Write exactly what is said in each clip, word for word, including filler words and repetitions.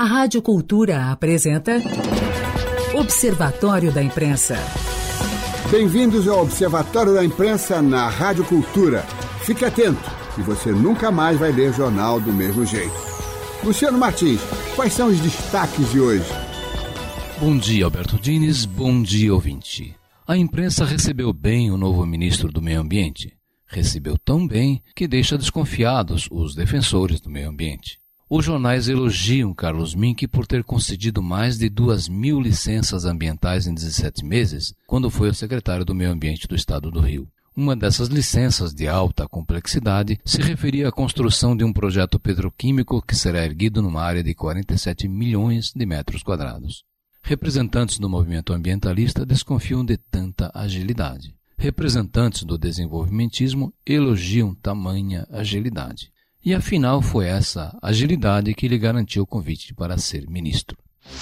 A Rádio Cultura apresenta Observatório da Imprensa. Bem-vindos ao Observatório da Imprensa na Rádio Cultura. Fique atento, que você nunca mais vai ler jornal do mesmo jeito. Luciano Martins, quais são os destaques de hoje? Bom dia, Alberto Diniz. Bom dia, ouvinte. A imprensa recebeu bem o novo ministro do Meio Ambiente. Recebeu tão bem que deixa desconfiados os defensores do meio ambiente. Os jornais elogiam Carlos Mink por ter concedido mais de duas mil licenças ambientais em dezessete meses, quando foi o secretário do Meio Ambiente do Estado do Rio. Uma dessas licenças de alta complexidade se referia à construção de um projeto petroquímico que será erguido numa área de quarenta e sete milhões de metros quadrados. Representantes do movimento ambientalista desconfiam de tanta agilidade. Representantes do desenvolvimentismo elogiam tamanha agilidade. E afinal foi essa agilidade que lhe garantiu o convite para ser ministro.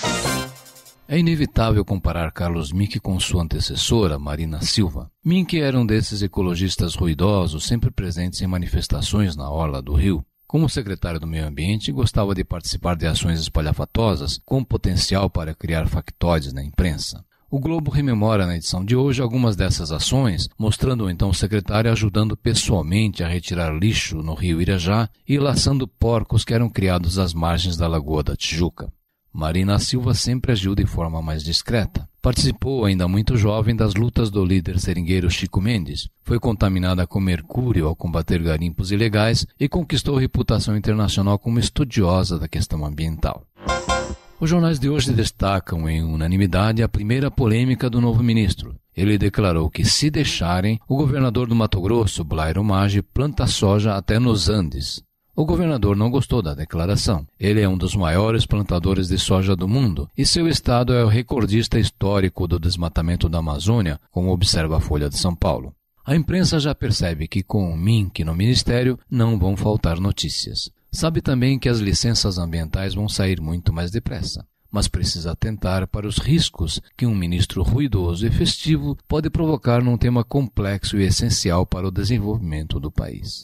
É inevitável comparar Carlos Mink com sua antecessora, Marina Silva. Mink era um desses ecologistas ruidosos, sempre presentes em manifestações na orla do Rio. Como secretário do Meio Ambiente, gostava de participar de ações espalhafatosas, com potencial para criar factoides na imprensa. O Globo rememora na edição de hoje algumas dessas ações, mostrando o então secretário ajudando pessoalmente a retirar lixo no rio Irajá e laçando porcos que eram criados às margens da Lagoa da Tijuca. Marina Silva sempre agiu de forma mais discreta. Participou, ainda muito jovem, das lutas do líder seringueiro Chico Mendes. Foi contaminada com mercúrio ao combater garimpos ilegais e conquistou reputação internacional como estudiosa da questão ambiental. Os jornais de hoje destacam em unanimidade a primeira polêmica do novo ministro. Ele declarou que, se deixarem, o governador do Mato Grosso, Blairo Maggi, planta soja até nos Andes. O governador não gostou da declaração. Ele é um dos maiores plantadores de soja do mundo e seu estado é o recordista histórico do desmatamento da Amazônia, como observa a Folha de São Paulo. A imprensa já percebe que com o Mink no ministério não vão faltar notícias. Sabe também que as licenças ambientais vão sair muito mais depressa, mas precisa atentar para os riscos que um ministro ruidoso e festivo pode provocar num tema complexo e essencial para o desenvolvimento do país.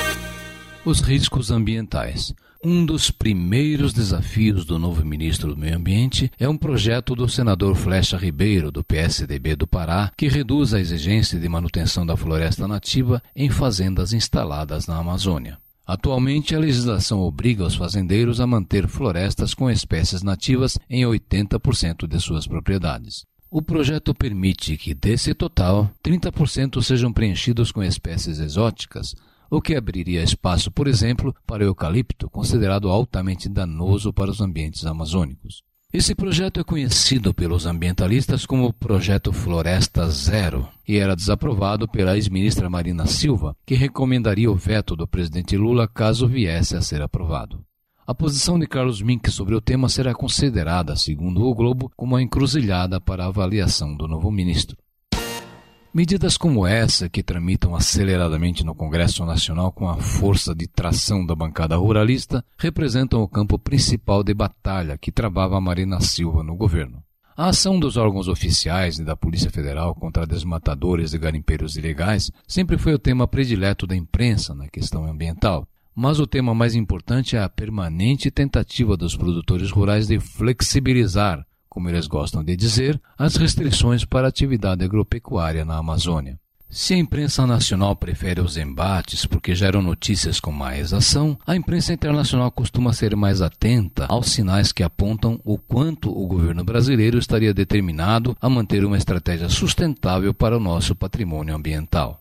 Os riscos ambientais. Um dos primeiros desafios do novo ministro do Meio Ambiente é um projeto do senador Flecha Ribeiro, do P S D B do Pará, que reduz a exigência de manutenção da floresta nativa em fazendas instaladas na Amazônia. Atualmente, a legislação obriga os fazendeiros a manter florestas com espécies nativas em oitenta por cento de suas propriedades. O projeto permite que, desse total, trinta por cento sejam preenchidos com espécies exóticas, o que abriria espaço, por exemplo, para o eucalipto, considerado altamente danoso para os ambientes amazônicos. Esse projeto é conhecido pelos ambientalistas como o Projeto Floresta Zero e era desaprovado pela ex-ministra Marina Silva, que recomendaria o veto do presidente Lula caso viesse a ser aprovado. A posição de Carlos Mink sobre o tema será considerada, segundo o Globo, como uma encruzilhada para a avaliação do novo ministro. Medidas como essa, que tramitam aceleradamente no Congresso Nacional com a força de tração da bancada ruralista, representam o campo principal de batalha que travava Marina Silva no governo. A ação dos órgãos oficiais e da Polícia Federal contra desmatadores e garimpeiros ilegais sempre foi o tema predileto da imprensa na questão ambiental. Mas o tema mais importante é a permanente tentativa dos produtores rurais de flexibilizar, como eles gostam de dizer, as restrições para a atividade agropecuária na Amazônia. Se a imprensa nacional prefere os embates porque geram notícias com mais ação, a imprensa internacional costuma ser mais atenta aos sinais que apontam o quanto o governo brasileiro estaria determinado a manter uma estratégia sustentável para o nosso patrimônio ambiental.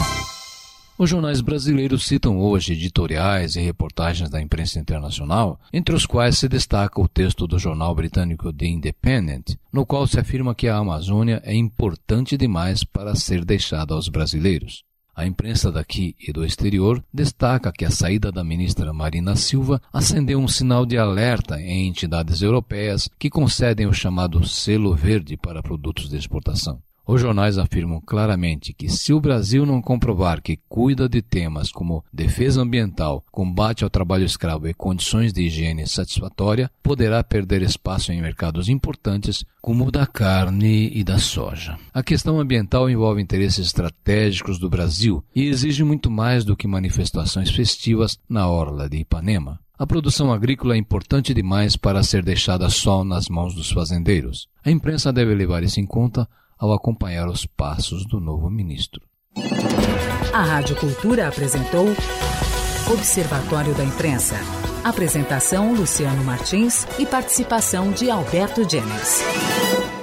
Os jornais brasileiros citam hoje editoriais e reportagens da imprensa internacional, entre os quais se destaca o texto do jornal britânico The Independent, no qual se afirma que a Amazônia é importante demais para ser deixada aos brasileiros. A imprensa daqui e do exterior destaca que a saída da ministra Marina Silva acendeu um sinal de alerta em entidades europeias que concedem o chamado selo verde para produtos de exportação. Os jornais afirmam claramente que se o Brasil não comprovar que cuida de temas como defesa ambiental, combate ao trabalho escravo e condições de higiene satisfatória, poderá perder espaço em mercados importantes como o da carne e da soja. A questão ambiental envolve interesses estratégicos do Brasil e exige muito mais do que manifestações festivas na orla de Ipanema. A produção agrícola é importante demais para ser deixada só nas mãos dos fazendeiros. A imprensa deve levar isso em conta ao acompanhar os passos do novo ministro. A Rádio Cultura apresentou Observatório da Imprensa. Apresentação Luciano Martins e participação de Alberto Diniz.